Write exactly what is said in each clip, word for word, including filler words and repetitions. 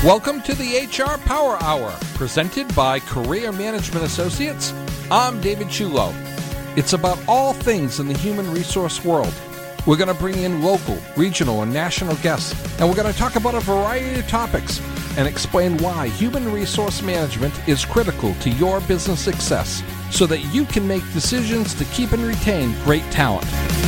Welcome to the H R Power Hour, presented by Career Management Associates. I'm David Chulo. It's about all things in the human resource world. We're going to bring in local, regional, and national guests, and we're going to talk about a variety of topics and explain why human resource management is critical to your business success so that you can make decisions to keep and retain great talent.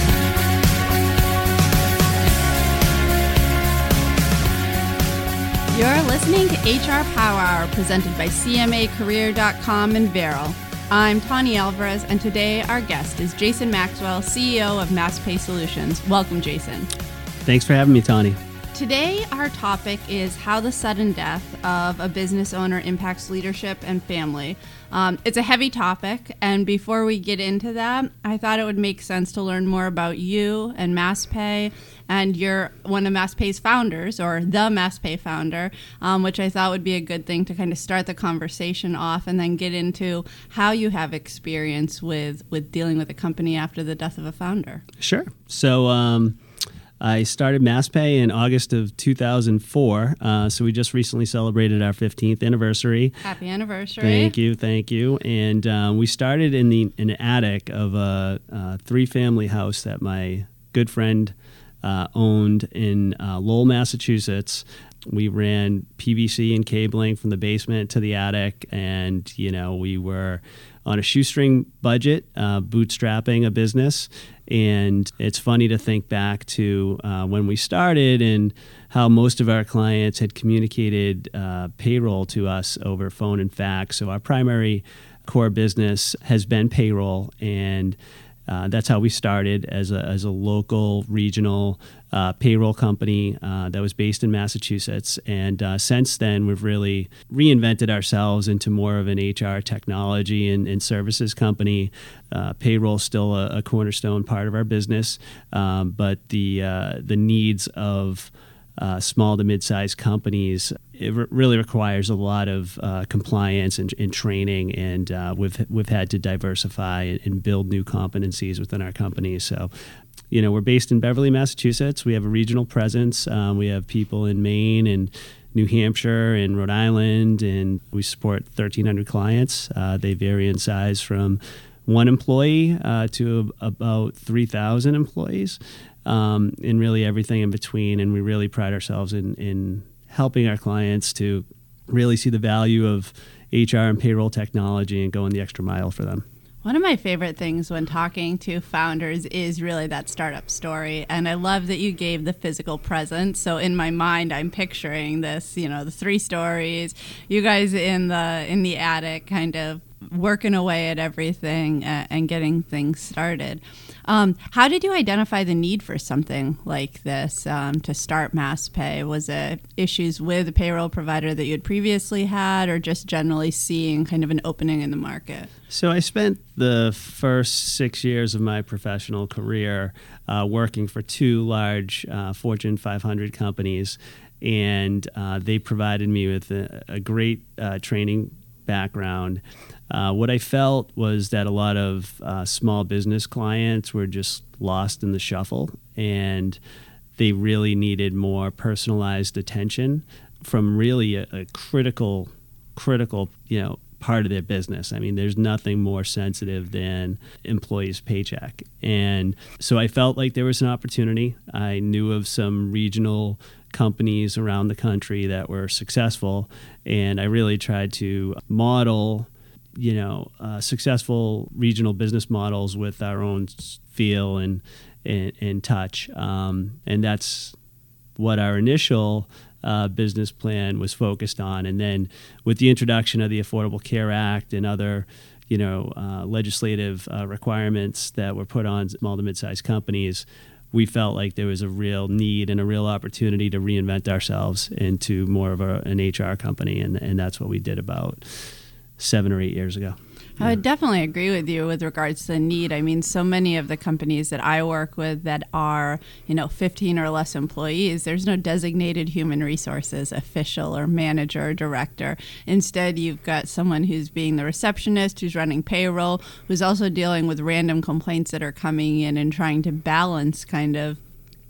You're listening to H R Power Hour, presented by C M A Career dot com and Veril. I'm Tawny Alvarez, and today our guest is Jason Maxwell, C E O of MassPay Solutions. Welcome, Jason. Thanks for having me, Tawny. Today, our topic is how the sudden death of a business owner impacts leadership and family. Um, it's a heavy topic, and before we get into that, I thought it would make sense to learn more about you and MassPay, and you're one of MassPay's founders, or the MassPay founder, um, which I thought would be a good thing to kind of start the conversation off, and then get into how you have experience with, with dealing with a company after the death of a founder. Sure. So, um, I started MassPay in August of two thousand four, uh, so we just recently celebrated our fifteenth anniversary. Happy anniversary. Thank you, thank you. And uh, we started in the in the attic of a, a three-family house that my good friend uh, owned in uh, Lowell, Massachusetts. We ran P V C and cabling from the basement to the attic, and, you know, we were on a shoestring budget, uh, bootstrapping a business. And it's funny to think back to uh, when we started and how most of our clients had communicated uh, payroll to us over phone and fax. So our primary core business has been payroll, and Uh, that's how we started as a as a local, regional uh, payroll company uh, that was based in Massachusetts. And uh, since then, we've really reinvented ourselves into more of an H R technology and, and services company. Uh, payroll is still a, a cornerstone part of our business, um, but the uh, the needs of Uh, small to mid-sized companies, it re- really requires a lot of uh, compliance and, and training, and uh, we've we've had to diversify and, and build new competencies within our company. So, you know, we're based in Beverly, Massachusetts. We have a regional presence. Um, we have people in Maine and New Hampshire and Rhode Island, and we support thirteen hundred clients. Uh, they vary in size from one employee uh, to about three thousand employees. Um, and really everything in between. And we really pride ourselves in, in helping our clients to really see the value of H R and payroll technology and going the extra mile for them. One of my favorite things when talking to founders is really that startup story. And I love that you gave the physical presence. So in my mind, I'm picturing this, you know, the three stories, you guys in the in the attic kind of working away at everything uh, and getting things started. Um, how did you identify the need for something like this um, to start MassPay? Was it issues with a payroll provider that you had previously had, or just generally seeing kind of an opening in the market? So I spent the first six years of my professional career uh, working for two large uh, Fortune five hundred companies, and uh, they provided me with a, a great uh, training background. Uh, what I felt was that a lot of uh, small business clients were just lost in the shuffle, and they really needed more personalized attention from really a, a critical, critical, you know, part of their business. I mean, there's nothing more sensitive than employees' paycheck. And so I felt like there was an opportunity. I knew of some regional companies around the country that were successful, and I really tried to model, you know, uh, successful regional business models with our own feel and and, and touch. Um, and that's what our initial uh, business plan was focused on. And then with the introduction of the Affordable Care Act and other, you know, uh, legislative uh, requirements that were put on small to mid-sized companies, we felt like there was a real need and a real opportunity to reinvent ourselves into more of a, an H R company. And, and that's what we did about seven or eight years ago. I would definitely agree with you with regards to the need. I mean, so many of the companies that I work with that are, you know, fifteen or less employees, there's no designated human resources official or manager or director. Instead, you've got someone who's being the receptionist, who's running payroll, who's also dealing with random complaints that are coming in and trying to balance kind of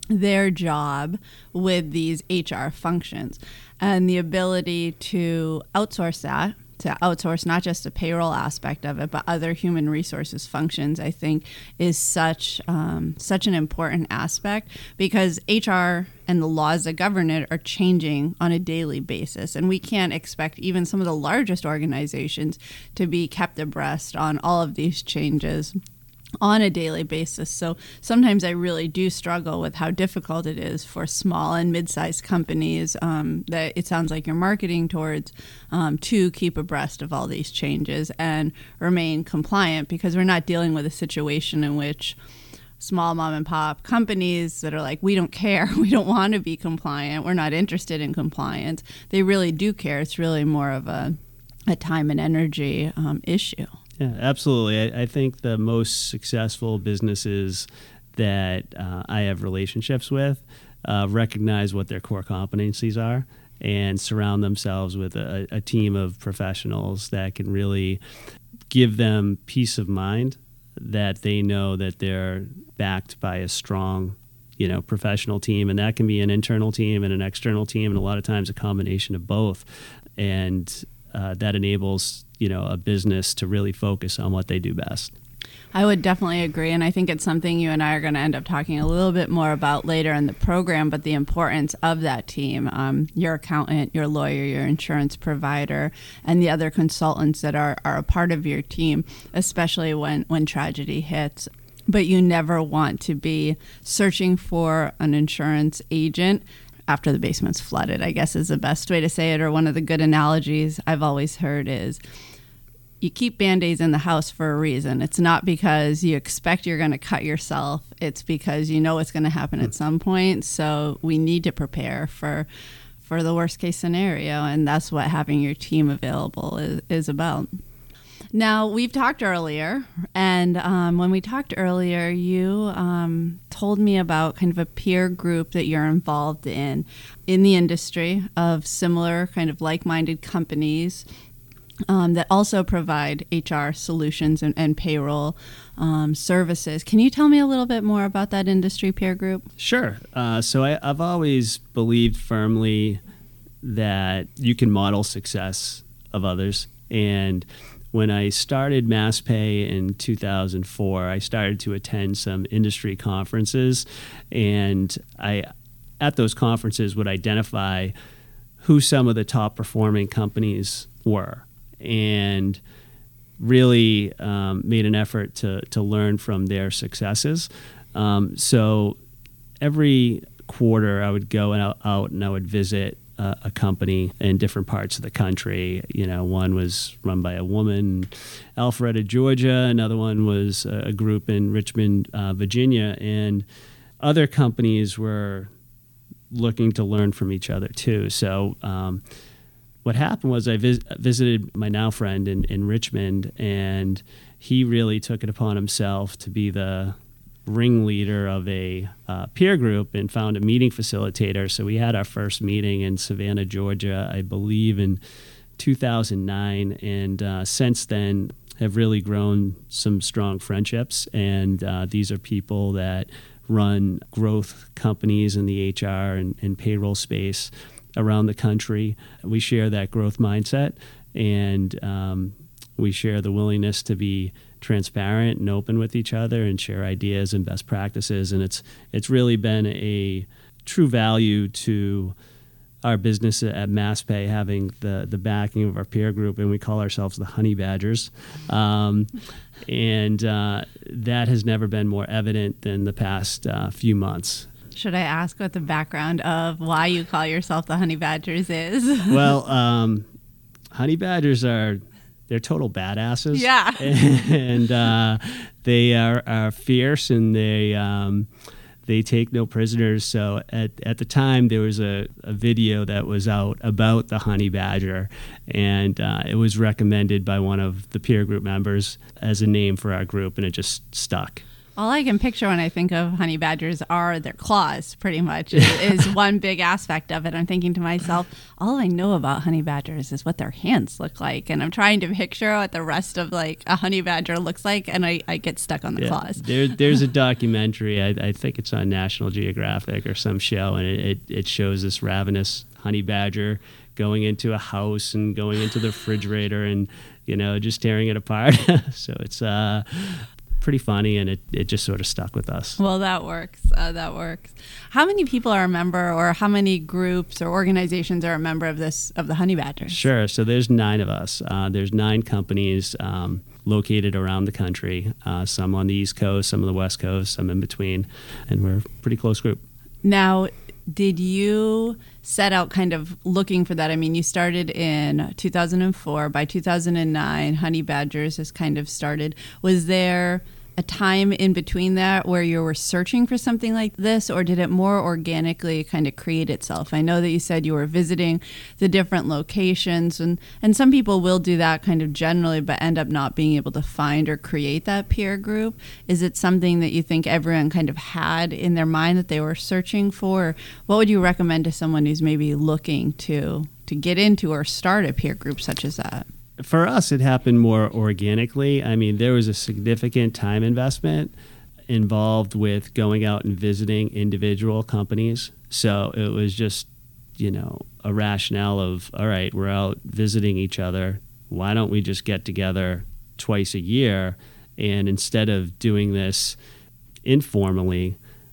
their job with these H R functions, and the ability to outsource that, to outsource not just the payroll aspect of it, but other human resources functions, I think is such um, such an important aspect, because H R and the laws that govern it are changing on a daily basis. And we can't expect even some of the largest organizations to be kept abreast on all of these changes on a daily basis. So sometimes I really do struggle with how difficult it is for small and mid-sized companies um, that it sounds like you're marketing towards um, to keep abreast of all these changes and remain compliant, because we're not dealing with a situation in which small mom and pop companies that are like, we don't care, we don't want to be compliant, we're not interested in compliance. They really do care. It's really more of a, a time and energy um, issue. Yeah, absolutely. I, I think the most successful businesses that uh, I have relationships with uh, recognize what their core competencies are and surround themselves with a, a team of professionals that can really give them peace of mind that they know that they're backed by a strong, you know, professional team. And that can be an internal team and an external team, and a lot of times a combination of both. And uh, that enables, you know, a business to really focus on what they do best. I would definitely agree, and I think it's something you and I are going to end up talking a little bit more about later in the program, but the importance of that team, um, your accountant, your lawyer, your insurance provider, and the other consultants that are, are a part of your team, especially when, when tragedy hits. But you never want to be searching for an insurance agent after the basement's flooded, I guess is the best way to say it, or one of the good analogies I've always heard is, you keep Band-Aids in the house for a reason. It's not because you expect you're going to cut yourself. It's because you know it's going to happen at some point. So we need to prepare for for the worst case scenario. And that's what having your team available is, is about. Now, we've talked earlier, and um, when we talked earlier, you um, told me about kind of a peer group that you're involved in, in the industry of similar kind of like-minded companies Um, that also provide H R solutions and, and payroll um, services. Can you tell me a little bit more about that industry peer group? Sure. Uh, so I, I've always believed firmly that you can model success of others. And when I started MassPay in two thousand four, I started to attend some industry conferences. And I, at those conferences, would identify who some of the top performing companies were, and really um, made an effort to to learn from their successes. Um, so every quarter I would go out, out and I would visit uh, a company in different parts of the country. You know, one was run by a woman in Alpharetta, Georgia. Another one was a group in Richmond, uh, Virginia. And other companies were looking to learn from each other too. So um, what happened was I vis- visited my now friend in, in Richmond, and he really took it upon himself to be the ringleader of a uh, peer group and found a meeting facilitator. So we had our first meeting in Savannah, Georgia, I believe in two thousand nine, and uh, since then have really grown some strong friendships. And uh, these are people that run growth companies in the H R and, and payroll space around the country. We share that growth mindset, and um, we share the willingness to be transparent and open with each other and share ideas and best practices. And it's it's really been a true value to our business at MassPay, having the, the backing of our peer group, and we call ourselves the Honey Badgers. Um, and uh, that has never been more evident than the past uh, few months. Should I ask what the background of why you call yourself the Honey Badgers is? Well, um, Honey Badgers are, they're total badasses. Yeah. And uh, they are, are fierce, and they um, they take no prisoners. So at, at the time, there was a, a video that was out about the Honey Badger, and uh, it was recommended by one of the peer group members as a name for our group, and it just stuck. All I can picture when I think of honey badgers are their claws, pretty much, is, is one big aspect of it. I'm thinking to myself, all I know about honey badgers is what their hands look like. And I'm trying to picture what the rest of like a honey badger looks like, and I, I get stuck on the yeah, claws. There, there's a documentary, I, I think it's on National Geographic or some show, and it, it, it shows this ravenous honey badger going into a house and going into the refrigerator and, you know, just tearing it apart. So it's uh pretty funny, and it, it just sort of stuck with us. Well, that works. Uh, that works. How many people are a member, or how many groups or organizations are a member of this, of the Honey Badgers? Sure. So there's nine of us. Uh, there's nine companies um, located around the country, uh, some on the East Coast, some on the West Coast, some in between, and we're a pretty close group. Now, did you set out kind of looking for that? I mean, you started in two thousand four. By two thousand nine, Honey Badgers has kind of started. Was there a time in between that where you were searching for something like this, or did it more organically kind of create itself? I know that you said you were visiting the different locations, and, and some people will do that kind of generally, but end up not being able to find or create that peer group. Is it something that you think everyone kind of had in their mind that they were searching for? What would you recommend to someone who's maybe looking to, to get into or start a peer group such as that? For us, it happened more organically. I mean, there was a significant time investment involved with going out and visiting individual companies. So it was just, you know, a rationale of, all right, we're out visiting each other. Why don't we just get together twice a year? And instead of doing this informally,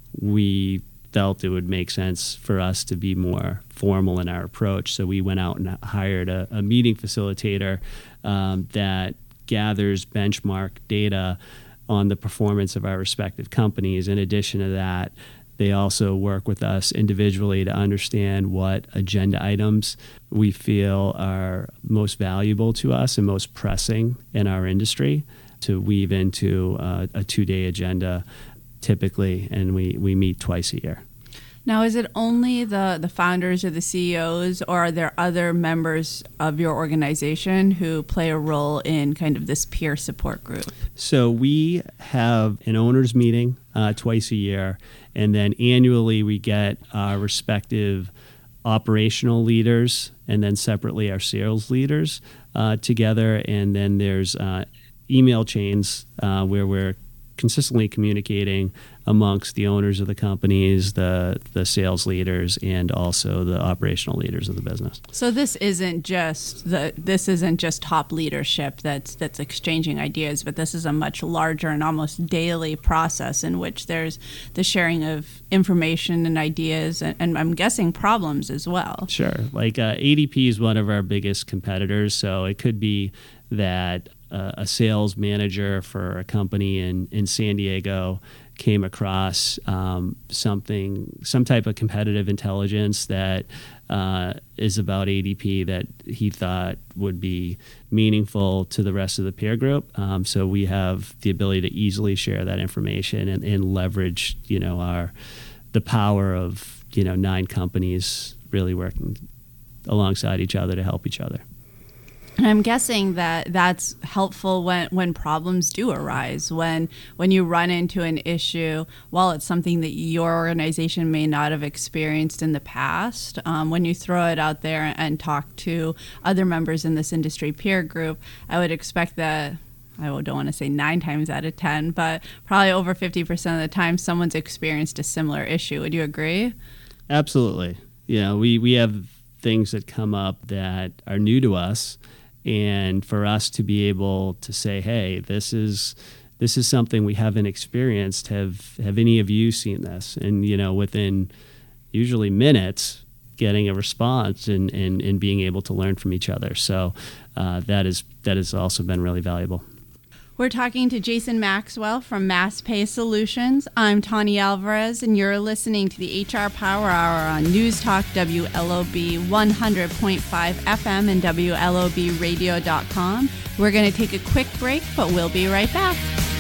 we felt it would make sense for us to be more formal in our approach. So we went out and hired a, a meeting facilitator um, that gathers benchmark data on the performance of our respective companies. In addition to that, they also work with us individually to understand what agenda items we feel are most valuable to us and most pressing in our industry to weave into uh, a two-day agenda typically, and we, we meet twice a year. Now, is it only the, the founders or the C E Os, or are there other members of your organization who play a role in kind of this peer support group? So we have an owners meeting uh, twice a year, and then annually we get our respective operational leaders and then separately our sales leaders uh, together, and then there's uh, email chains uh, where we're consistently communicating amongst the owners of the companies, the the sales leaders, and also the operational leaders of the business. So this isn't just the this isn't just top leadership that's that's exchanging ideas, but this is a much larger and almost daily process in which there's the sharing of information and ideas, and, and I'm guessing problems as well. Sure. Like uh, A D P is one of our biggest competitors, so it could be that uh, a sales manager for a company in, in San Diego came across um, something, some type of competitive intelligence that uh, is about A D P that he thought would be meaningful to the rest of the peer group. Um, so we have the ability to easily share that information and, and leverage, you know, our the power of, you know, nine companies really working alongside each other to help each other. And I'm guessing that that's helpful when, when problems do arise, when when you run into an issue, while it's something that your organization may not have experienced in the past, um, when you throw it out there and talk to other members in this industry peer group, I would expect that, I don't want to say nine times out of ten, but probably over fifty percent of the time someone's experienced a similar issue. Would you agree? Absolutely. You know, we, we have things that come up that are new to us. And for us to be able to say, hey, this is this is something we haven't experienced. Have have any of you seen this? And, you know, within usually minutes, getting a response and, and, and being able to learn from each other. So uh, that is that has also been really valuable. We're talking to Jason Maxwell from MassPay Solutions. I'm Tawny Alvarez, and you're listening to the H R Power Hour on News Talk W L O B one hundred point five F M and W L O B radio dot com. We're going to take a quick break, but we'll be right back.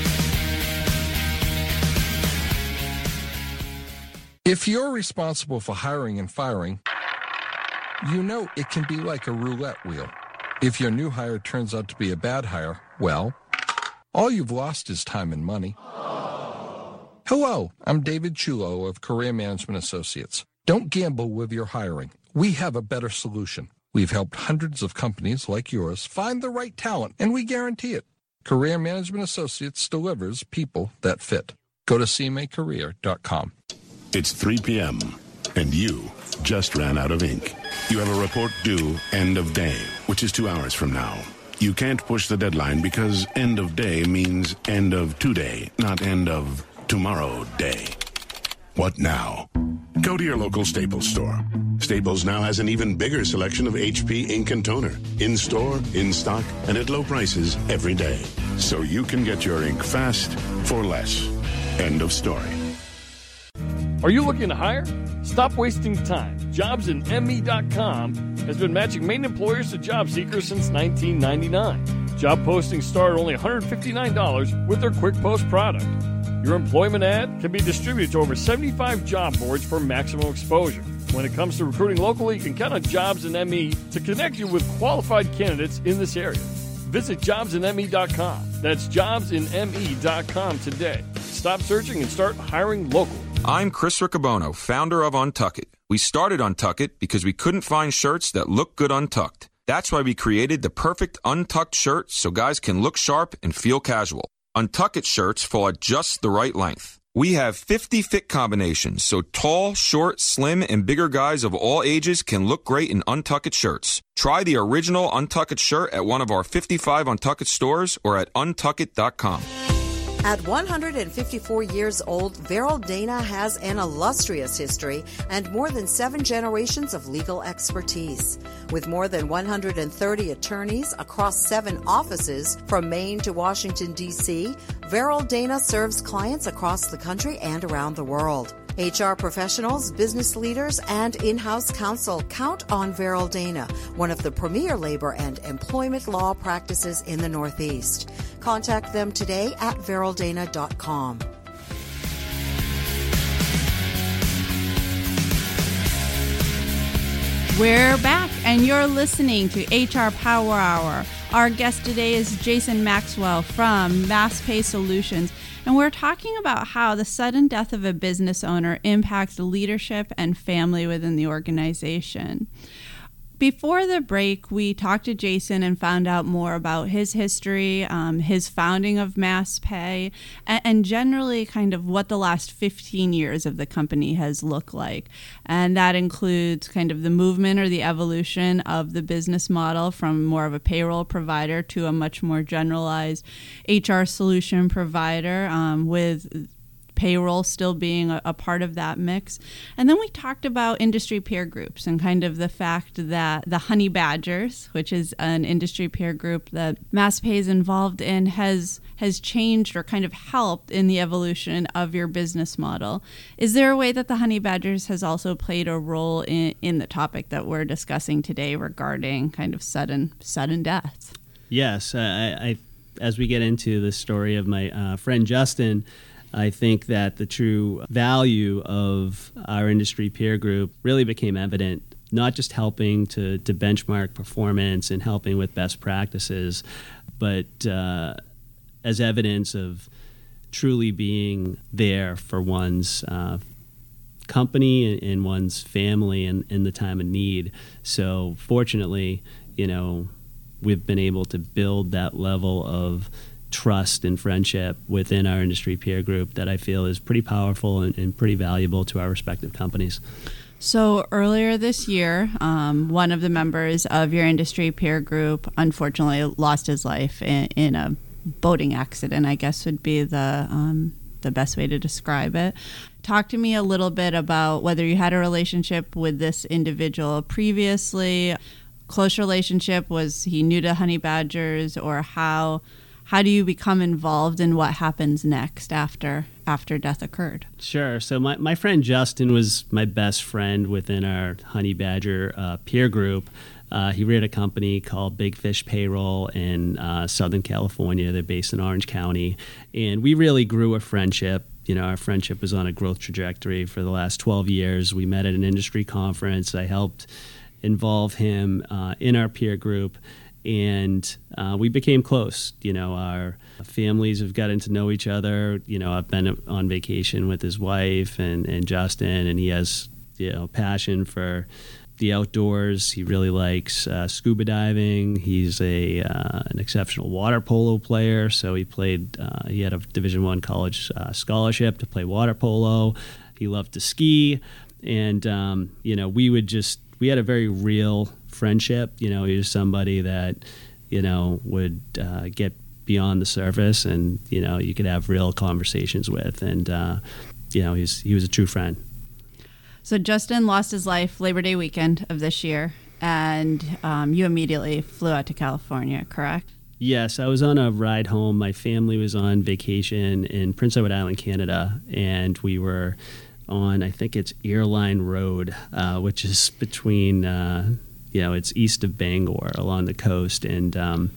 If you're responsible for hiring and firing, you know it can be like a roulette wheel. If your new hire turns out to be a bad hire, well, all you've lost is time and money. Hello, I'm David Chulo of Career Management Associates. Don't gamble with your hiring. We have a better solution. We've helped hundreds of companies like yours find the right talent, and we guarantee it. Career Management Associates delivers people that fit. Go to c m a career dot com. It's three p.m. and you just ran out of ink. You have a report due end of day, which is two hours from now. You can't push the deadline because end of day means end of today, not end of tomorrow day. What now? Go to your local Staples store. Staples now has an even bigger selection of H P ink and toner, in store, in stock, and at low prices every day. So you can get your ink fast for less. End of story. Are you looking to hire? Stop wasting time. jobs in m e dot com has been matching Maine employers to job seekers since nineteen ninety-nine. Job postings start at only one hundred fifty-nine dollars with their Quick Post product. Your employment ad can be distributed to over seventy-five job boards for maximum exposure. When it comes to recruiting locally, you can count on Jobs in M E to connect you with qualified candidates in this area. Visit jobs in m e dot com. That's jobs in m e dot com today. Stop searching and start hiring locally. I'm Chris Riccobono, founder of Untuck It. We started Untuck It because we couldn't find shirts that look good untucked. That's why we created the perfect untucked shirt so guys can look sharp and feel casual. Untuck It shirts fall at just the right length. We have fifty fit combinations, so tall, short, slim, and bigger guys of all ages can look great in Untuck It shirts. Try the original Untuck It shirt at one of our fifty-five Untuck It stores or at untuck it dot com. At one hundred fifty-four years old, Verrill Dana has an illustrious history and more than seven generations of legal expertise. With more than one hundred thirty attorneys across seven offices from Maine to Washington, D C, Verrill Dana serves clients across the country and around the world. H R professionals, business leaders, and in-house counsel count on Verrill Dana, one of the premier labor and employment law practices in the Northeast. Contact them today at verrill dana dot com. We're back, and you're listening to H R Power Hour. Our guest today is Jason Maxwell from MassPay Solutions, and we're talking about how the sudden death of a business owner impacts leadership and family within the organization. Before the break, we talked to Jason and found out more about his history, um, his founding of MassPay, and, and generally kind of what the last fifteen years of the company has looked like. And that includes kind of the movement or the evolution of the business model from more of a payroll provider to a much more generalized H R solution provider um, with payroll still being a, a part of that mix. And then we talked about industry peer groups and kind of the fact that the Honey Badgers, which is an industry peer group that MassPay is involved in, has has changed or kind of helped in the evolution of your business model. Is there a way that the Honey Badgers has also played a role in, in the topic that we're discussing today regarding kind of sudden sudden death? Yes. I, I as we get into the story of my uh, friend Justin, I think that the true value of our industry peer group really became evident, not just helping to, to benchmark performance and helping with best practices, but uh, as evidence of truly being there for one's uh, company and, and one's family in, in the time of need. So fortunately, you know, we've been able to build that level of trust and friendship within our industry peer group that I feel is pretty powerful and, and pretty valuable to our respective companies. So earlier this year, um, one of the members of your industry peer group unfortunately lost his life in, in a boating accident, I guess would be the um, the best way to describe it. Talk to me a little bit about whether you had a relationship with this individual previously, close relationship, was he new to Honey Badgers, or how How do you become involved in what happens next after after death occurred? Sure. So my, my friend Justin was my best friend within our Honey Badger uh, peer group. Uh, he ran a company called Big Fish Payroll in uh, Southern California. They're based in Orange County. And we really grew a friendship. You know, our friendship was on a growth trajectory for the last twelve years. We met at an industry conference. I helped involve him uh, in our peer group. and uh, we became close. You know, our families have gotten to know each other. You know, I've been on vacation with his wife and, and Justin, and he has, you know, passion for the outdoors. He really likes uh, scuba diving. He's a uh, an exceptional water polo player. So he played. Uh, he had a Division One college uh, scholarship to play water polo. He loved to ski, and um, you know, we would just we had a very real friendship. You know, he was somebody that, you know, would uh, get beyond the surface, and you know, you could have real conversations with, and uh, you know, he's he was a true friend. So Justin lost his life Labor Day weekend of this year, and um, you immediately flew out to California, correct? Yes, I was on a ride home. My family was on vacation in Prince Edward Island, Canada, and we were on, I think it's Airline Road, uh, which is between, uh, you know, it's east of Bangor along the coast. And um,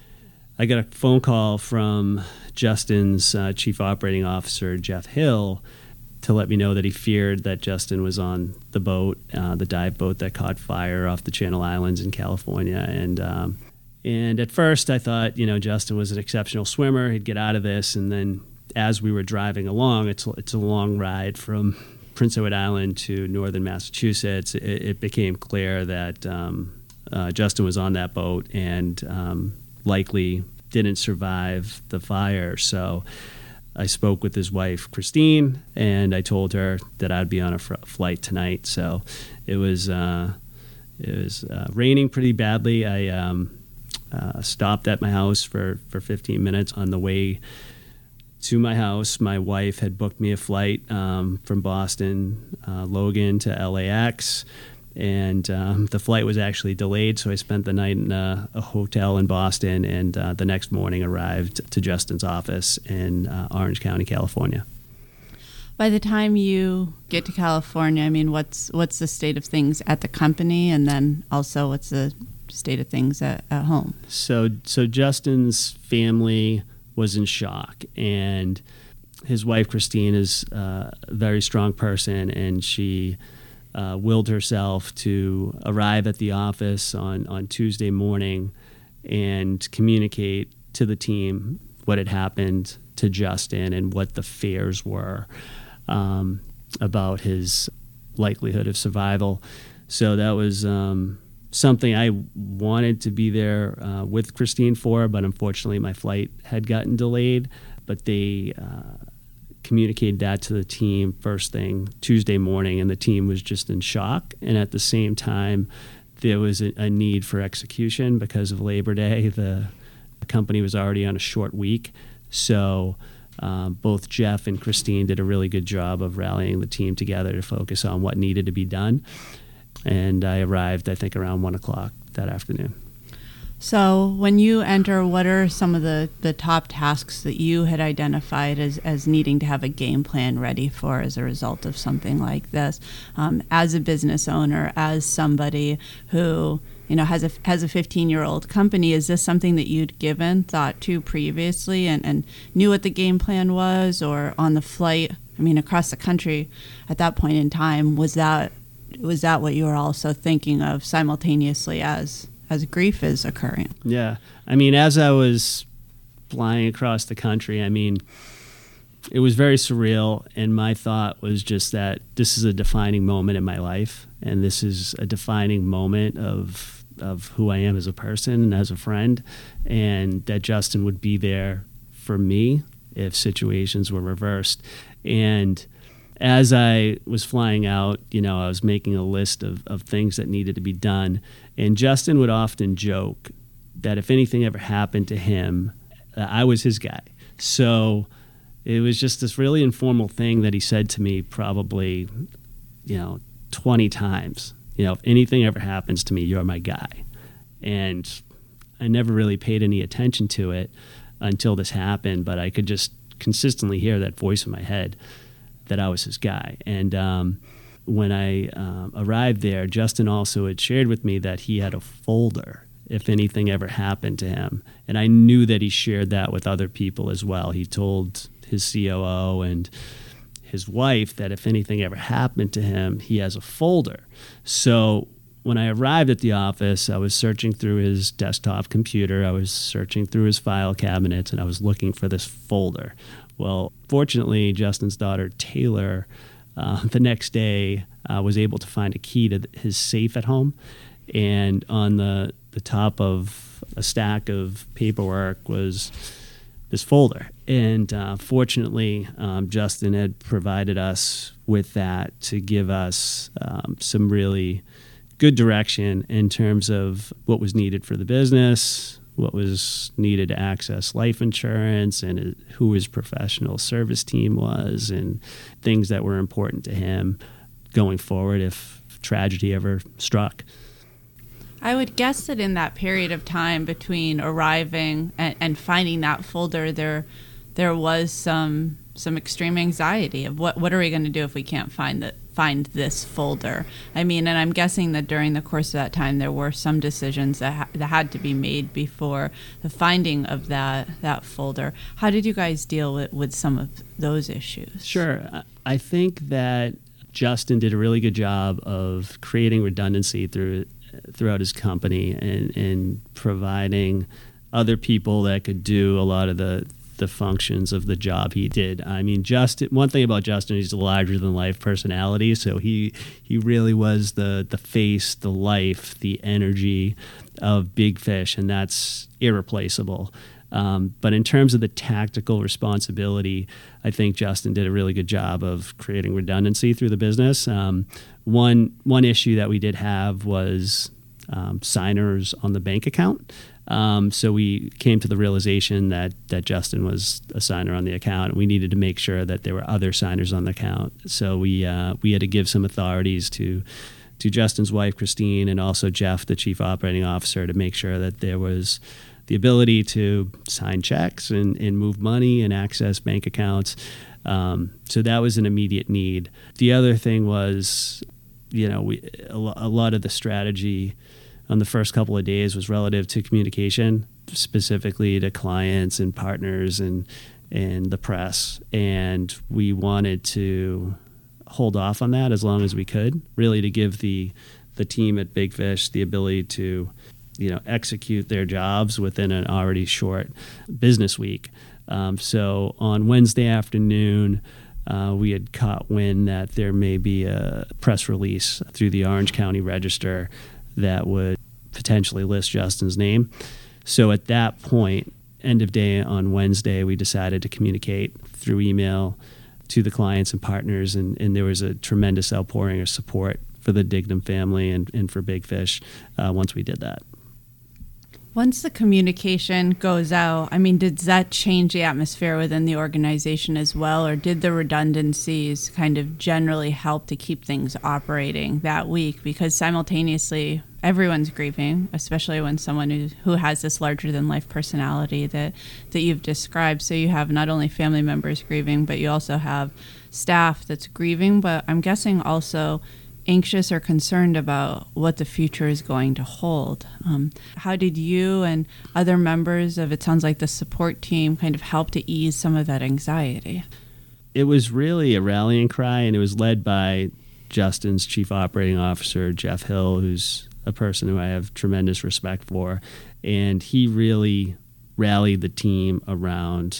I got a phone call from Justin's uh, chief operating officer, Jeff Hill, to let me know that he feared that Justin was on the boat, uh, the dive boat that caught fire off the Channel Islands in California. And um, and at first I thought, you know, Justin was an exceptional swimmer. He'd get out of this. And then as we were driving along, it's it's a long ride from Prince Edward Island to northern Massachusetts. It, it became clear that um, uh, Justin was on that boat and um, likely didn't survive the fire. So I spoke with his wife, Christine, and I told her that I'd be on a fr- flight tonight. So it was uh, it was uh, raining pretty badly. I um, uh, stopped at my house for, for fifteen minutes. On the way to my house, my wife had booked me a flight um, from Boston, uh, Logan to L A X. And um, the flight was actually delayed, so I spent the night in a, a hotel in Boston, and uh, the next morning arrived to Justin's office in uh, Orange County, California. By the time you get to California, I mean, what's what's the state of things at the company, and then also what's the state of things at, at home? So, so Justin's family was in shock, and his wife, Christine, is uh, a very strong person, and she Uh, willed herself to arrive at the office on, on Tuesday morning and communicate to the team what had happened to Justin and what the fears were um, about his likelihood of survival. So that was um, something I wanted to be there uh, with Christine for, but unfortunately my flight had gotten delayed. But they uh, communicated that to the team first thing Tuesday morning, and the team was just in shock. And at the same time, there was a, a need for execution because of Labor Day. The, the company was already on a short week. So um, both Jeff and Christine did a really good job of rallying the team together to focus on what needed to be done. And I arrived, I think, around one o'clock that afternoon. So when you enter, what are some of the, the top tasks that you had identified as, as needing to have a game plan ready for as a result of something like this? Um, as a business owner, as somebody who, you know, has a has a fifteen-year-old company, is this something that you'd given thought to previously and, and knew what the game plan was? Or on the flight, I mean, across the country at that point in time, was that was that what you were also thinking of simultaneously as as grief is occurring? Yeah. I mean, as I was flying across the country, I mean, it was very surreal. And my thought was just that this is a defining moment in my life. And this is a defining moment of, of who I am as a person and as a friend. And that Justin would be there for me if situations were reversed. And as I was flying out, you know, I was making a list of, of things that needed to be done. And Justin would often joke that if anything ever happened to him, uh, I was his guy. So it was just this really informal thing that he said to me probably, you know, twenty times. You know, if anything ever happens to me, you're my guy. And I never really paid any attention to it until this happened, but I could just consistently hear that voice in my head that I was his guy. And um, when I um, arrived there, Justin also had shared with me that he had a folder if anything ever happened to him. And I knew that he shared that with other people as well. He told his C O O and his wife that if anything ever happened to him, he has a folder. So when I arrived at the office, I was searching through his desktop computer, I was searching through his file cabinets, and I was looking for this folder. Well, fortunately, Justin's daughter, Taylor, uh, the next day uh, was able to find a key to his safe at home. And on the, the top of a stack of paperwork was this folder. And uh, fortunately, um, Justin had provided us with that to give us um, some really good direction in terms of what was needed for the business, what was needed to access life insurance, and who his professional service team was, and things that were important to him going forward if tragedy ever struck. I would guess that in that period of time between arriving and, and finding that folder, there there was some some extreme anxiety of what what are we going to do if we can't find the, find this folder. I mean, and I'm guessing that during the course of that time, there were some decisions that ha- that had to be made before the finding of that that folder. How did you guys deal with, with some of those issues? Sure. I think that Justin did a really good job of creating redundancy through throughout his company and, and providing other people that could do a lot of the the functions of the job he did. I mean, Justin, one thing about Justin, he's a larger than life personality, so he he really was the the face, the life, the energy of Big Fish, and that's irreplaceable. Um, but in terms of the tactical responsibility, I think Justin did a really good job of creating redundancy through the business. Um, one one issue that we did have was um, signers on the bank account. Um, so we came to the realization that that Justin was a signer on the account, and we needed to make sure that there were other signers on the account. So we uh, we had to give some authorities to to Justin's wife, Christine, and also Jeff, the chief operating officer, to make sure that there was the ability to sign checks and, and move money and access bank accounts. Um, so that was an immediate need. The other thing was, you know, we, a, a lot of the strategy on the first couple of days was relative to communication, specifically to clients and partners and and the press. And we wanted to hold off on that as long as we could, really to give the the team at Big Fish the ability to, you know, execute their jobs within an already short business week. Um, so on Wednesday afternoon, uh, we had caught wind that there may be a press release through the Orange County Register that would potentially list Justin's name. So at that point, end of day on Wednesday, we decided to communicate through email to the clients and partners, and, and there was a tremendous outpouring of support for the Dignam family and, and for Big Fish uh, once we did that. Once the communication goes out, I mean, did that change the atmosphere within the organization as well, or did the redundancies kind of generally help to keep things operating that week? Because simultaneously, everyone's grieving, especially when someone who, who has this larger-than-life personality that, that you've described. So you have not only family members grieving, but you also have staff that's grieving, but I'm guessing also anxious or concerned about what the future is going to hold. Um, how did you and other members of, it sounds like, the support team kind of help to ease some of that anxiety? It was really a rallying cry, and it was led by Justin's chief operating officer, Jeff Hill, who's a person who I have tremendous respect for. And he really rallied the team around,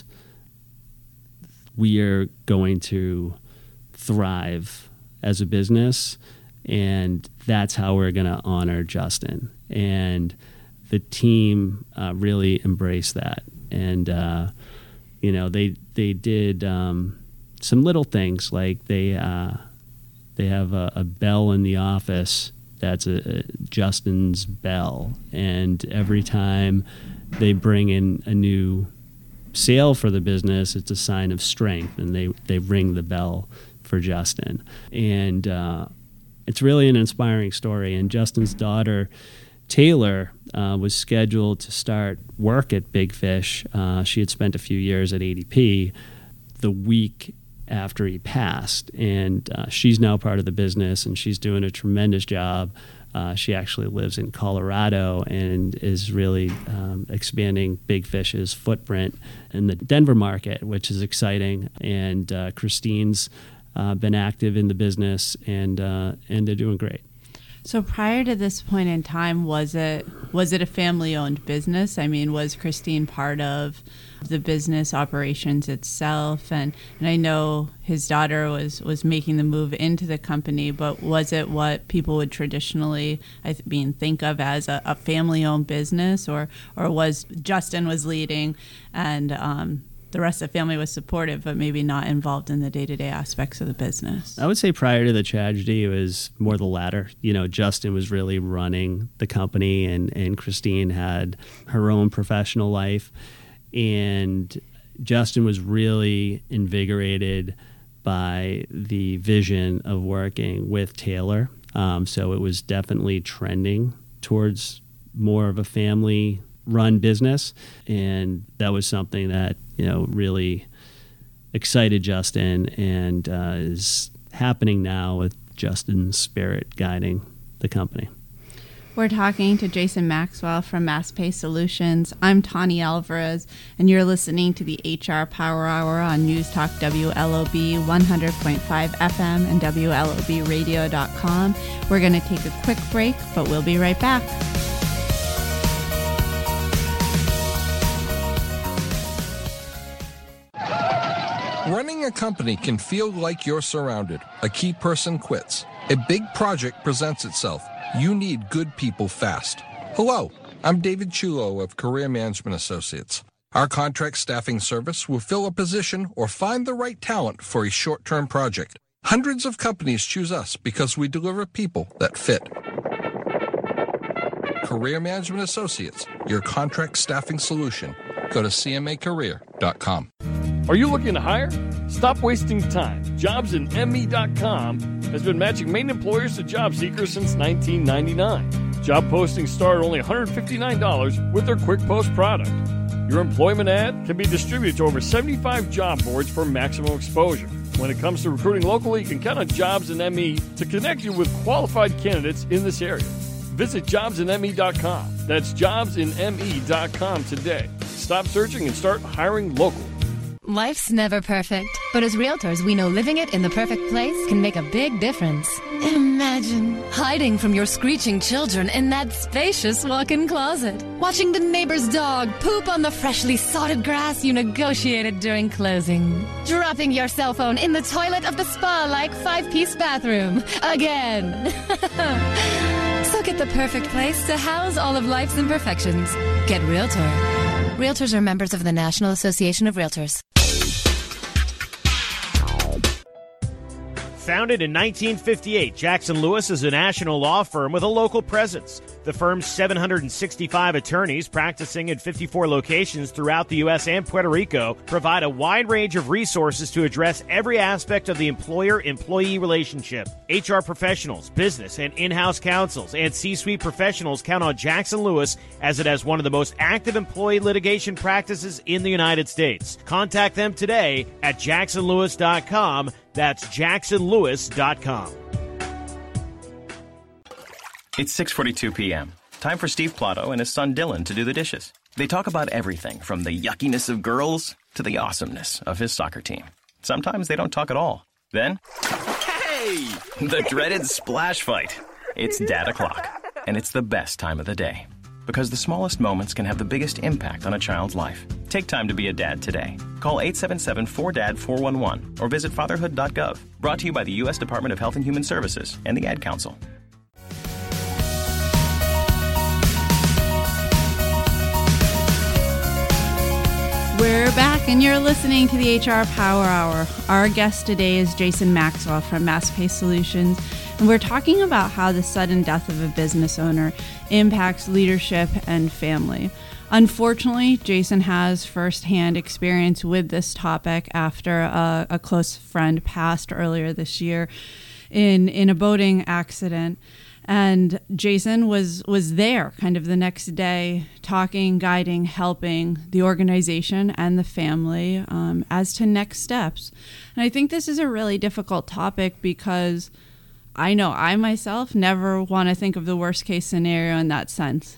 we are going to thrive as a business, and that's how we're going to honor Justin. And the team uh, really embraced that. And, uh, you know, they they did um, some little things, like they uh, they have a, a bell in the office that's a, a Justin's bell. And every time they bring in a new sale for the business, it's a sign of strength, and they, they ring the bell for Justin. And uh, it's really an inspiring story. And Justin's daughter, Taylor, uh, was scheduled to start work at Big Fish. Uh, she had spent a few years at A D P the week after he passed. And uh, she's now part of the business, and she's doing a tremendous job. Uh, she actually lives in Colorado and is really um, expanding Big Fish's footprint in the Denver market, which is exciting. And uh, Christine's Uh, been active in the business, and uh, and they're doing great. So prior to this point in time, was it was it a family-owned business? I mean, was Christine part of the business operations itself? And, and I know his daughter was, was making the move into the company, but was it what people would traditionally, I mean, think of as a, a family-owned business, or or was Justin was leading and um, the rest of the family was supportive, but maybe not involved in the day-to-day aspects of the business? I would say prior to the tragedy, it was more the latter. You know, Justin was really running the company, and, and Christine had her own professional life. And Justin was really invigorated by the vision of working with Taylor. Um, so it was definitely trending towards more of a family-run business. And that was something that, you know, really excited Justin, and uh, is happening now with Justin's spirit guiding the company. We're talking to Jason Maxwell from MassPay Solutions. I'm Tani Alvarez, and you're listening to the H R Power Hour on News Talk W L O B one hundred point five F M and W L O B radio dot com. We're going to take a quick break, but we'll be right back. Running a company can feel like you're surrounded. A key person quits. A big project presents itself. You need good people fast. Hello, I'm David Chulo of Career Management Associates. Our contract staffing service will fill a position or find the right talent for a short-term project. Hundreds of companies choose us because we deliver people that fit. Career Management Associates, your contract staffing solution. Go to C M A career dot com. Are you looking to hire? Stop wasting time. Jobs in M E dot com has been matching main employers to job seekers since nineteen ninety-nine. Job postings start at only one hundred fifty-nine dollars with their Quick Post product. Your employment ad can be distributed to over seventy-five job boards for maximum exposure. When it comes to recruiting locally, you can count on Jobs in M E to connect you with qualified candidates in this area. Visit jobs in M E dot com. That's jobs in M E dot com today. Stop searching and start hiring local. Life's never perfect, but as realtors, we know living it in the perfect place can make a big difference. Imagine hiding from your screeching children in that spacious walk-in closet, watching the neighbor's dog poop on the freshly sodded grass you negotiated during closing, dropping your cell phone in the toilet of the spa-like five-piece bathroom again. So get the perfect place to house all of life's imperfections. Get Realtor. Realtors are members of the National Association of Realtors. Founded in nineteen fifty-eight, Jackson Lewis is a national law firm with a local presence. The firm's seven hundred sixty-five attorneys practicing in fifty-four locations throughout the U S and Puerto Rico provide a wide range of resources to address every aspect of the employer-employee relationship. H R professionals, business and in-house counsels, and C-suite professionals count on Jackson Lewis as it has one of the most active employee litigation practices in the United States. Contact them today at jackson lewis dot com. That's jackson lewis dot com. It's six forty-two p.m. Time for Steve Plotto and his son Dylan to do the dishes. They talk about everything from the yuckiness of girls to the awesomeness of his soccer team. Sometimes they don't talk at all. Then, hey! The dreaded splash fight. It's Dad O'Clock, and it's the best time of the day. Because the smallest moments can have the biggest impact on a child's life. Take time to be a dad today. Call eight seven seven four D A D four one one or visit fatherhood dot gov. Brought to you by the U S Department of Health and Human Services and the Ad Council. We're back, and you're listening to the H R Power Hour. Our guest today is Jason Maxwell from MassPay Solutions, and we're talking about how the sudden death of a business owner impacts leadership and family. Unfortunately, Jason has firsthand experience with this topic after a, a close friend passed earlier this year in, in a boating accident. And Jason was was there kind of the next day, talking, guiding, helping the organization and the family um, as to next steps. And I think this is a really difficult topic because I know I myself never want to think of the worst case scenario in that sense. And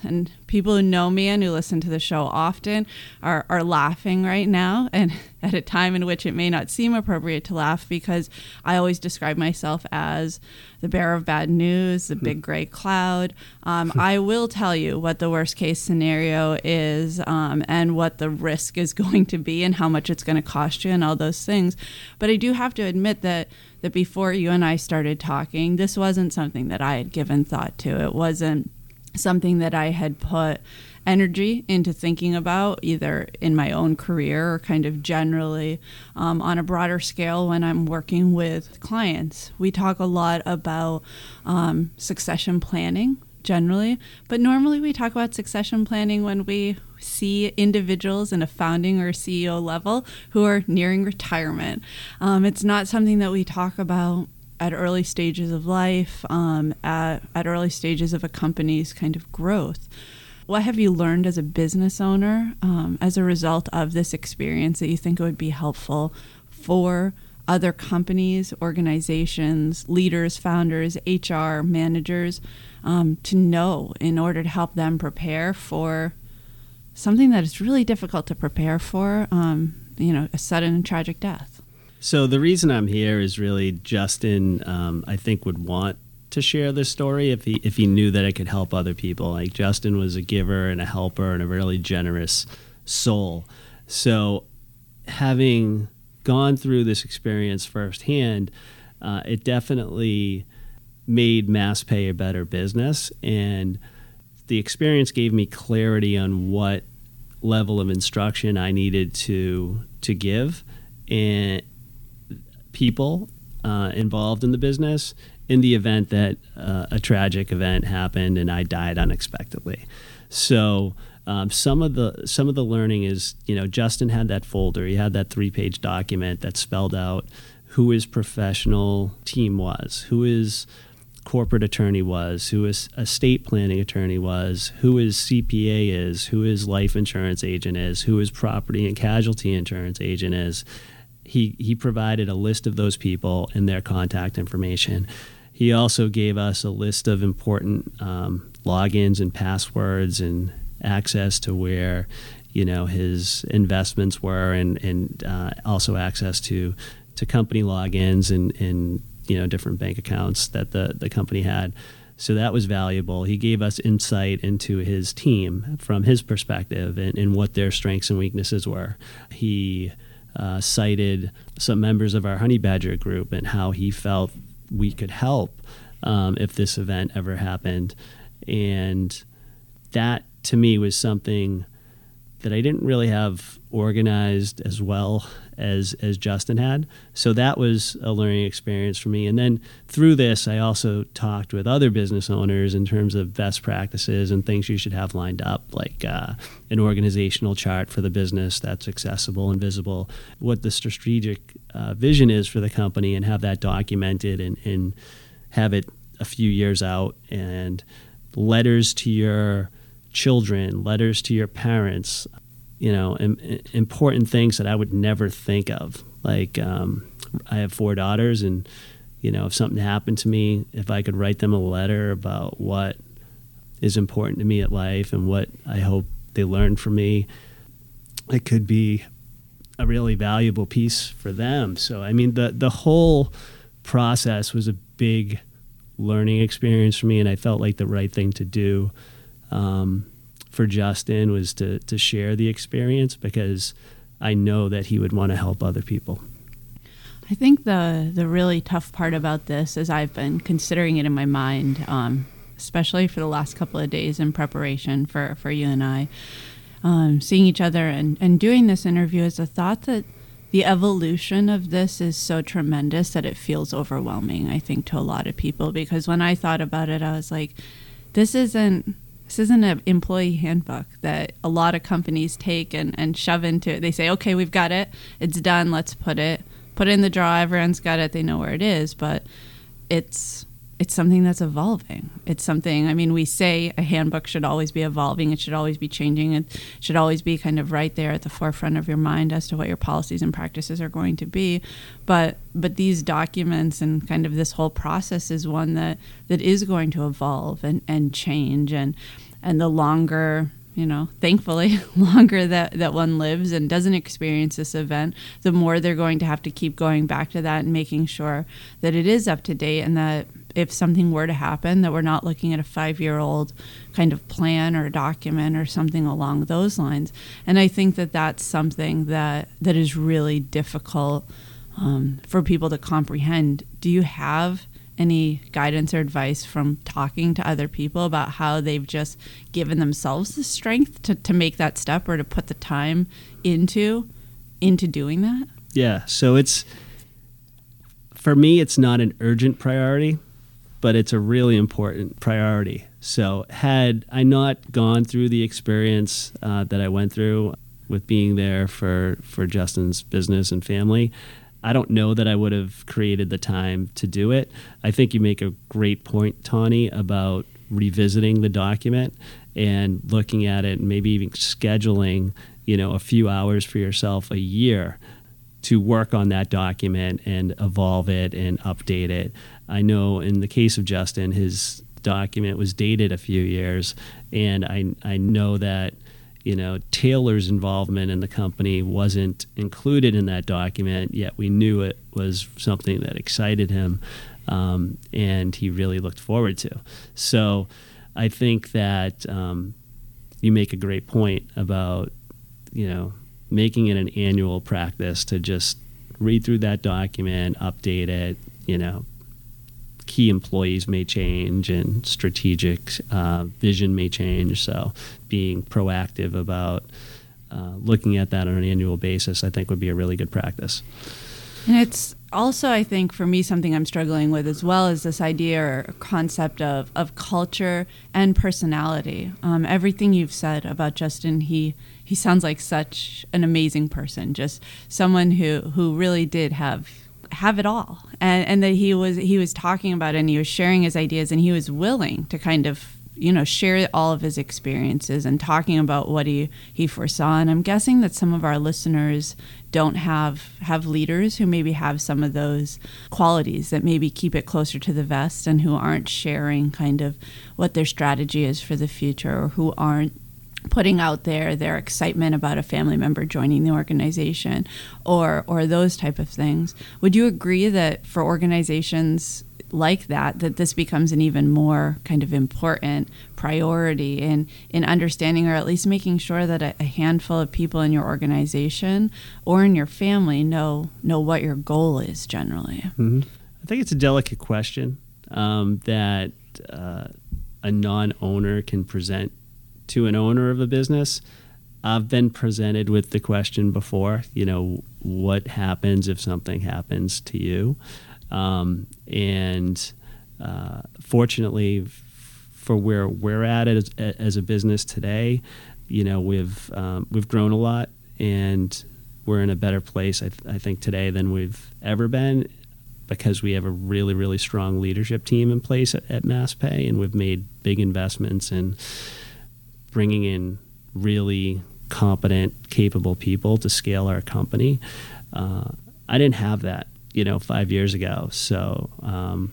people who know me and who listen to the show often are, are laughing right now, and at a time in which it may not seem appropriate to laugh, because I always describe myself as the bearer of bad news, the big gray cloud. Um, I will tell you what the worst case scenario is, um, and what the risk is going to be and how much it's going to cost you and all those things. But I do have to admit that that before you and I started talking, this wasn't something that I had given thought to. It wasn't something that I had put energy into thinking about, either in my own career or kind of generally um, on a broader scale when I'm working with clients. We talk a lot about um, succession planning generally, but normally we talk about succession planning when we see individuals in a founding or C E O level who are nearing retirement. Um, it's not something that we talk about at early stages of life, um, at, at early stages of a company's kind of growth. What have you learned as a business owner um, as a result of this experience that you think it would be helpful for other companies, organizations, leaders, founders, H R, managers um, to know in order to help them prepare for something that is really difficult to prepare for, um, you know, a sudden and tragic death? So the reason I'm here is really Justin, um, I think, would want to share this story if he if he knew that it could help other people. Like, Justin was a giver and a helper and a really generous soul. So having gone through this experience firsthand, uh, it definitely made MassPay a better business. And the experience gave me clarity on what level of instruction I needed to to give and people uh, involved in the business in the event that uh, a tragic event happened and I died unexpectedly. So um, some of the some of the learning is, you know, Justin had that folder. He had that three-page document that spelled out who his professional team was, who his corporate attorney was, who his estate planning attorney was, who his C P A is, who his life insurance agent is, who his property and casualty insurance agent is. He he provided a list of those people and their contact information. He also gave us a list of important um, logins and passwords and access to where, you know, his investments were, and and uh, also access to to company logins and and you know different bank accounts that the the company had. So that was valuable. He gave us insight into his team from his perspective and, and what their strengths and weaknesses were. He Uh, cited some members of our Honey Badger group and how he felt we could help um, if this event ever happened. And that, to me, was something that I didn't really have organized as well as as Justin had. So that was a learning experience for me. And then through this, I also talked with other business owners in terms of best practices and things you should have lined up, like uh, an organizational chart for the business that's accessible and visible, what the strategic uh, vision is for the company, and have that documented and, and have it a few years out, and letters to your children, letters to your parents, you know, im- important things that I would never think of. Like, um, I have four daughters, and, you know, if something happened to me, if I could write them a letter about what is important to me at life and what I hope they learn from me, it could be a really valuable piece for them. So, I mean, the, the whole process was a big learning experience for me, and I felt like the right thing to do um, for Justin was to to share the experience, because I know that he would want to help other people. I think the the really tough part about this is I've been considering it in my mind, um, especially for the last couple of days in preparation for, for you and I, um, seeing each other and, and doing this interview, is the thought that the evolution of this is so tremendous that it feels overwhelming, I think, to a lot of people. Because when I thought about it, I was like, this isn't this isn't an employee handbook that a lot of companies take and, and shove into it. They say, okay, we've got it. It's done. Let's put it put it in the drawer. Everyone's got it. They know where it is. But it's it's something that's evolving. It's something, I mean, we say a handbook should always be evolving. It should always be changing. It should always be kind of right there at the forefront of your mind as to what your policies and practices are going to be. But but these documents and kind of this whole process is one that, that is going to evolve and, and change. And and the longer, you know, thankfully, longer that, that one lives and doesn't experience this event, the more they're going to have to keep going back to that and making sure that it is up to date, and that if something were to happen, that we're not looking at a five-year-old kind of plan or document or something along those lines. And I think that that's something that, that is really difficult um, for people to comprehend. Do you have any guidance or advice from talking to other people about how they've just given themselves the strength to, to make that step or to put the time into into doing that? Yeah, so it's, for me, it's not an urgent priority, but it's a really important priority. So had I not gone through the experience uh, that I went through with being there for, for Justin's business and family, I don't know that I would have created the time to do it. I think you make a great point, Tawny, about revisiting the document and looking at it and maybe even scheduling, you know, a few hours for yourself a year to work on that document and evolve it and update it. I know in the case of Justin, his document was dated a few years, and I I know that, you know, Taylor's involvement in the company wasn't included in that document, yet we knew it was something that excited him, um, and he really looked forward to. So I think that um, you make a great point about, you know, making it an annual practice to just read through that document, update it. You know, key employees may change and strategic uh, vision may change. So being proactive about uh, looking at that on an annual basis, I think would be a really good practice. And it's also, I think, for me, something I'm struggling with as well is this idea or concept of, of culture and personality. Um, everything you've said about Justin, he he sounds like such an amazing person, just someone who, who really did have have it all, and and that he was he was talking about it and he was sharing his ideas, and he was willing to kind of, you know, share all of his experiences and talking about what he, he foresaw. And I'm guessing that some of our listeners don't have have leaders who maybe have some of those qualities, that maybe keep it closer to the vest and who aren't sharing kind of what their strategy is for the future, or who aren't putting out there their excitement about a family member joining the organization, or or those type of things. Would you agree that for organizations like that, that this becomes an even more kind of important priority in, in understanding, or at least making sure that a, a handful of people in your organization or in your family know know what your goal is generally? Mm-hmm. I think it's a delicate question um, that uh, a non-owner can present to an owner of a business. I've been presented with the question before, you know, what happens if something happens to you? Um, and uh, fortunately, f- for where we're at as, as a business today, you know, we've um, we've grown a lot, and we're in a better place, I, th- I think, today than we've ever been, because we have a really, really strong leadership team in place at, at MassPay, and we've made big investments in bringing in really competent, capable people to scale our company. Uh, I didn't have that, you know, five years ago. So um,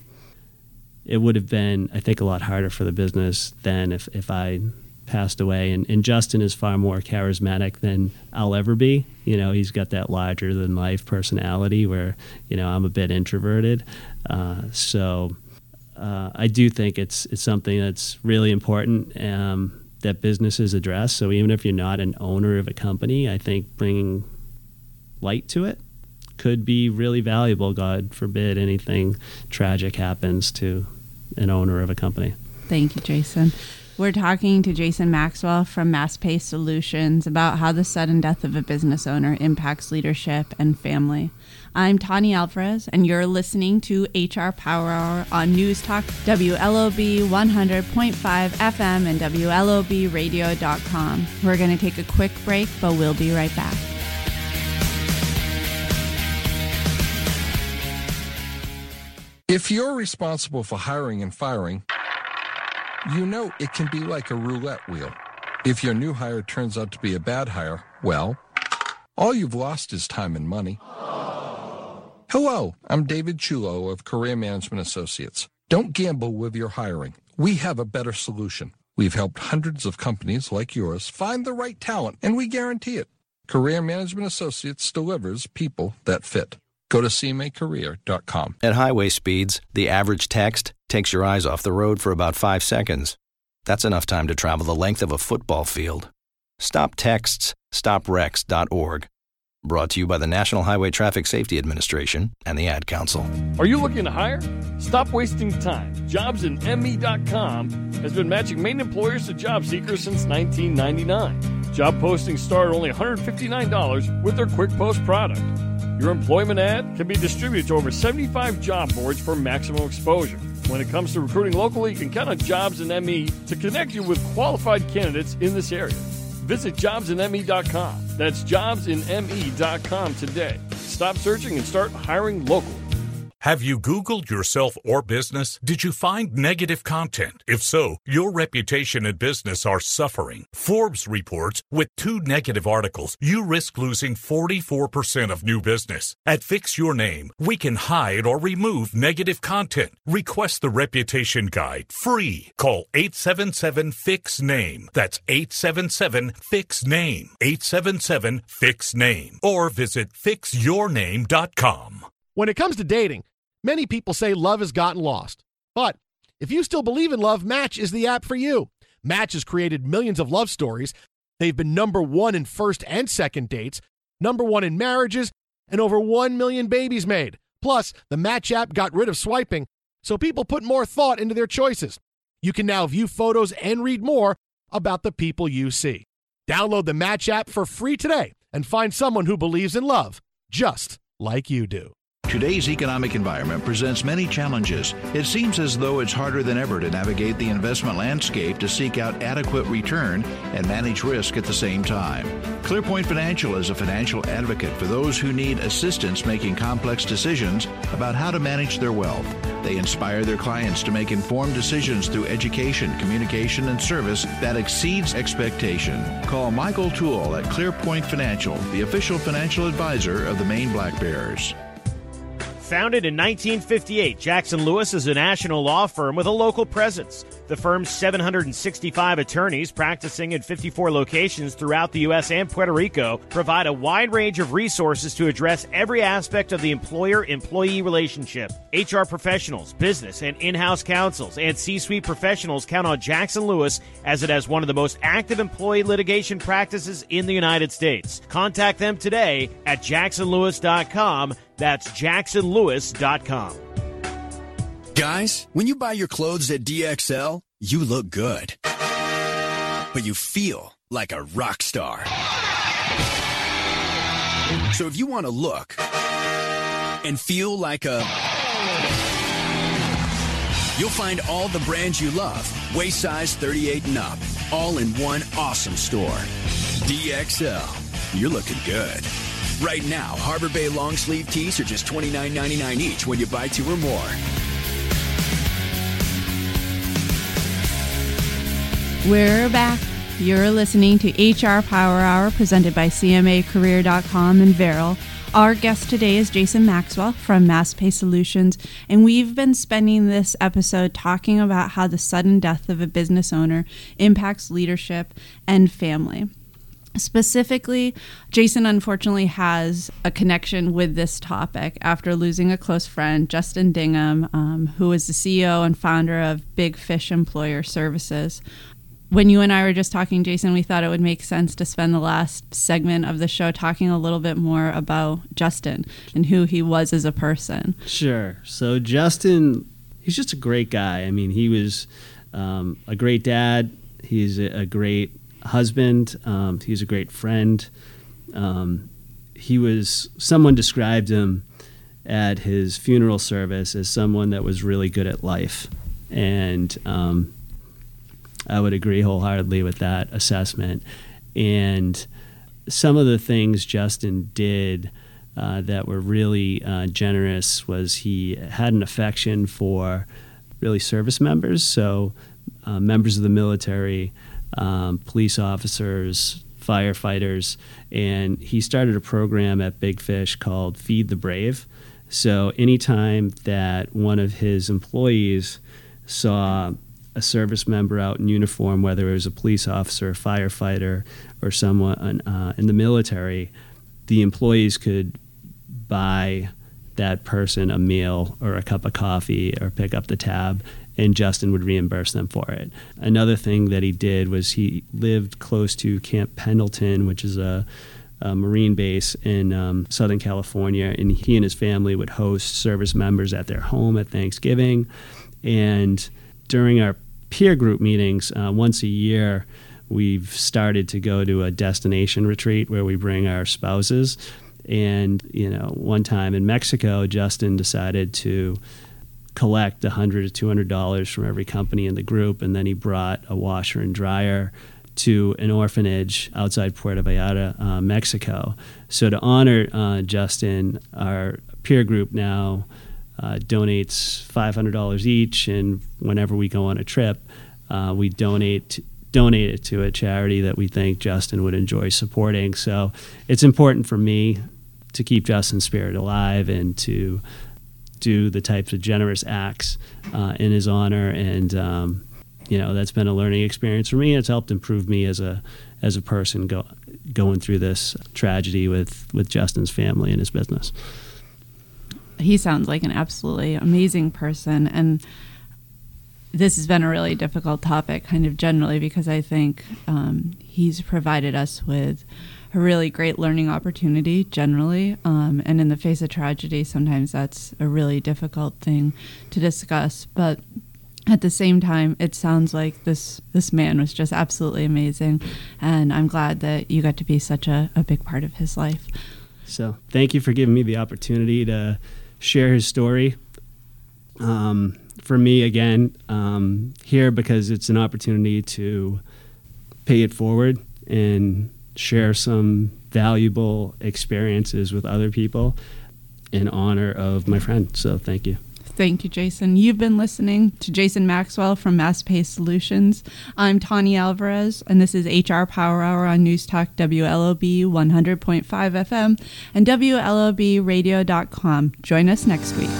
it would have been, I think, a lot harder for the business than if, if I passed away. And, and Justin is far more charismatic than I'll ever be. You know, he's got that larger than life personality where, you know, I'm a bit introverted. Uh, so uh, I do think it's it's something that's really important um, that businesses address. So even if you're not an owner of a company, I think bringing light to it could be really valuable. God forbid anything tragic happens to an owner of a company. Thank you, Jason. We're talking to Jason Maxwell from MassPay Solutions about how the sudden death of a business owner impacts leadership and family. I'm Tawny Alvarez, and you're listening to H R Power Hour on News Talk W L O B one hundred point five F M and W L O B radio dot com. We're going to take a quick break, but we'll be right back. If you're responsible for hiring and firing, you know it can be like a roulette wheel. If your new hire turns out to be a bad hire, well, all you've lost is time and money. Hello, I'm David Chulo of Career Management Associates. Don't gamble with your hiring. We have a better solution. We've helped hundreds of companies like yours find the right talent, and we guarantee it. Career Management Associates delivers people that fit. Go to C M A career dot com. At highway speeds, the average text takes your eyes off the road for about five seconds. That's enough time to travel the length of a football field. Stop texts. stop wrecks dot org. Brought to you by the National Highway Traffic Safety Administration and the Ad Council. Are you looking to hire? Stop wasting time. jobs in M E dot com has been matching Maine employers to job seekers since nineteen ninety-nine. Job postings start at only one hundred fifty-nine dollars with their Quick Post product. Your employment ad can be distributed to over seventy-five job boards for maximum exposure. When it comes to recruiting locally, you can count on Jobs in M E to connect you with qualified candidates in this area. Visit jobs in M E dot com. That's jobs in M E dot com today. Stop searching and start hiring locally. Have you Googled yourself or business? Did you find negative content? If so, your reputation and business are suffering. Forbes reports with two negative articles, you risk losing forty-four percent of new business. At Fix Your Name, we can hide or remove negative content. Request the Reputation Guide free. Call eight seven seven, fix name. That's eight seven seven, fix name. eight seven seven, fix name. Or visit fix your name dot com. When it comes to dating, many people say love has gotten lost. But if you still believe in love, Match is the app for you. Match has created millions of love stories. They've been number one in first and second dates, number one in marriages, and over one million babies made. Plus, the Match app got rid of swiping, so people put more thought into their choices. You can now view photos and read more about the people you see. Download the Match app for free today and find someone who believes in love, just like you do. Today's economic environment presents many challenges. It seems as though it's harder than ever to navigate the investment landscape to seek out adequate return and manage risk at the same time. ClearPoint Financial is a financial advocate for those who need assistance making complex decisions about how to manage their wealth. They inspire their clients to make informed decisions through education, communication, and service that exceeds expectation. Call Michael Toole at ClearPoint Financial, the official financial advisor of the Maine Black Bears. Founded in nineteen fifty-eight, Jackson Lewis is a national law firm with a local presence. The firm's seven hundred sixty-five attorneys practicing in fifty-four locations throughout the U S and Puerto Rico provide a wide range of resources to address every aspect of the employer-employee relationship. H R professionals, business and in-house counsels, and C-suite professionals count on Jackson Lewis as it has one of the most active employee litigation practices in the United States. Contact them today at jackson lewis dot com. That's jackson lewis dot com. Guys, when you buy your clothes at D X L, you look good. But you feel like a rock star. So if you want to look and feel like a... You'll find all the brands you love, waist size thirty-eight and up, all in one awesome store. D X L. You're looking good. Right now, Harbor Bay long sleeve tees are just twenty-nine ninety-nine each when you buy two or more. We're back. You're listening to H R Power Hour presented by C M A career dot com and Veril. Our guest today is Jason Maxwell from MassPay Solutions, and we've been spending this episode talking about how the sudden death of a business owner impacts leadership and family. Specifically, Jason unfortunately has a connection with this topic after losing a close friend, Justin Dingham, um, who is the C E O and founder of Big Fish Employer Services. When you and I were just talking, Jason, we thought it would make sense to spend the last segment of the show talking a little bit more about Justin and who he was as a person. Sure. So Justin, he's just a great guy. I mean, he was um, a great dad. He's a, a great husband. Um, he's a great friend. Um, he was, someone described him at his funeral service as someone that was really good at life. And um, I would agree wholeheartedly with that assessment. And some of the things Justin did uh, that were really uh, generous was he had an affection for really service members, so uh, members of the military, Um, police officers, firefighters, and he started a program at Big Fish called Feed the Brave. So anytime that one of his employees saw a service member out in uniform, whether it was a police officer, a firefighter, or someone uh, in the military, the employees could buy that person a meal or a cup of coffee or pick up the tab, and Justin would reimburse them for it. Another thing that he did was he lived close to Camp Pendleton, which is a, a Marine base in um, Southern California, and he and his family would host service members at their home at Thanksgiving. And during our peer group meetings, uh, once a year, we've started to go to a destination retreat where we bring our spouses. And, you know, one time in Mexico, Justin decided to collect one hundred dollars to two hundred dollars from every company in the group, and then he brought a washer and dryer to an orphanage outside Puerto Vallarta, uh, Mexico. So to honor uh, Justin, our peer group now uh, donates five hundred dollars each, and whenever we go on a trip, uh, we donate donate it to a charity that we think Justin would enjoy supporting. So it's important for me to keep Justin's spirit alive and to do the types of generous acts uh, in his honor, and um, you know, that's been a learning experience for me. It's helped improve me as a as a person go, going through this tragedy with, with Justin's family and his business. He sounds like an absolutely amazing person, and this has been a really difficult topic kind of generally because I think um, he's provided us with a really great learning opportunity generally, um, and in the face of tragedy, sometimes that's a really difficult thing to discuss. But at the same time, it sounds like this this man was just absolutely amazing, and I'm glad that you got to be such a, a big part of his life. So thank you for giving me the opportunity to share his story. Um, for me, again, um, here because it's an opportunity to pay it forward and share some valuable experiences with other people in honor of my friend. So thank you. Thank you, Jason. You've been listening to Jason Maxwell from MassPace Solutions. I'm Tani Alvarez, and this is H R Power Hour on News Talk W L O B one hundred point five F M and W L O B radio dot com. Join us next week.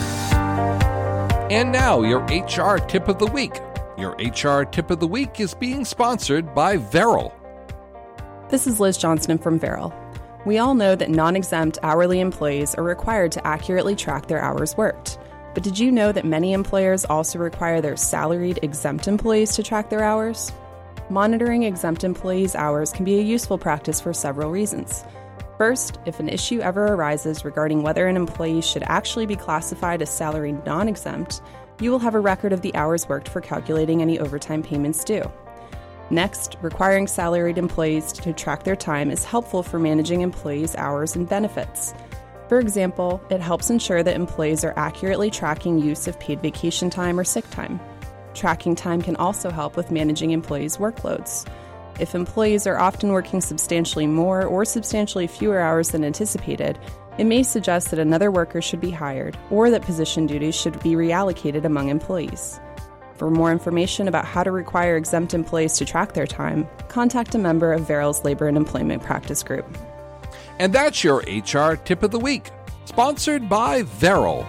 And now, your H R Tip of the Week. Your H R Tip of the Week is being sponsored by Veril. This is Liz Johnston from Veril. We all know that non-exempt hourly employees are required to accurately track their hours worked. But did you know that many employers also require their salaried exempt employees to track their hours? Monitoring exempt employees' hours can be a useful practice for several reasons. First, if an issue ever arises regarding whether an employee should actually be classified as salaried non-exempt, you will have a record of the hours worked for calculating any overtime payments due. Next, requiring salaried employees to track their time is helpful for managing employees' hours and benefits. For example, it helps ensure that employees are accurately tracking use of paid vacation time or sick time. Tracking time can also help with managing employees' workloads. If employees are often working substantially more or substantially fewer hours than anticipated, it may suggest that another worker should be hired or that position duties should be reallocated among employees. For more information about how to require exempt employees to track their time, contact a member of Veril's Labor and Employment Practice Group. And that's your H R Tip of the Week, sponsored by Veril.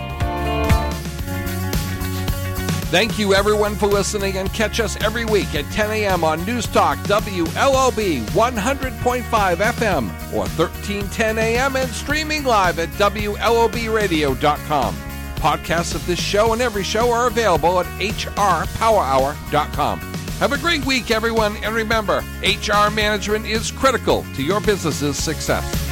Thank you, everyone, for listening, and catch us every week at ten a.m. on News Talk W L O B one hundred point five F M or thirteen ten a.m. and streaming live at W L O B radio dot com. Podcasts of this show and every show are available at H R power hour dot com. Have a great week, everyone, and remember, H R management is critical to your business's success.